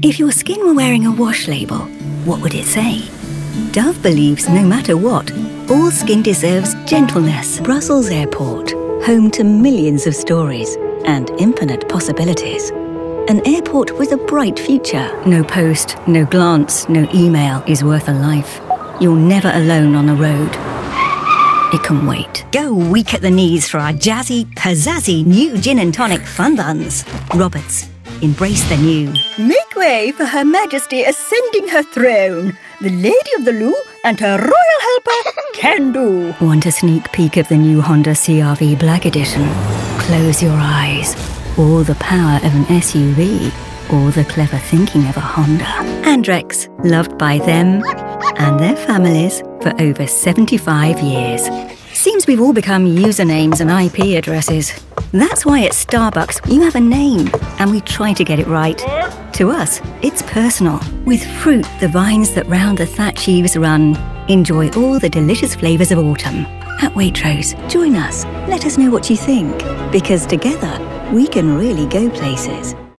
If your skin were wearing a wash label, what would it say? Dove believes no matter what, all skin deserves gentleness. Brussels Airport, home to millions of stories and infinite possibilities. An airport with a bright future. No post, no glance, no email is worth a life. You're never alone on a road. It can wait. Go weak at the knees for our jazzy, pizzazzy new gin and tonic fun buns. Roberts, embrace the new. Make way for Her Majesty ascending her throne. The Lady of the Loo and her royal helper, Can Do. Want a sneak peek of the new Honda CR-V Black Edition? Close your eyes. All the power of an SUV. All the clever thinking of a Honda. Andrex, loved by them and their families for over 75 years. Seems we've all become usernames and IP addresses. That's why at Starbucks you have a name, and we try to get it right. To us, it's personal. With fruit, the vines that round the thatch eaves run. Enjoy all the delicious flavours of autumn. At Waitrose, join us. Let us know what you think. Because together, we can really go places.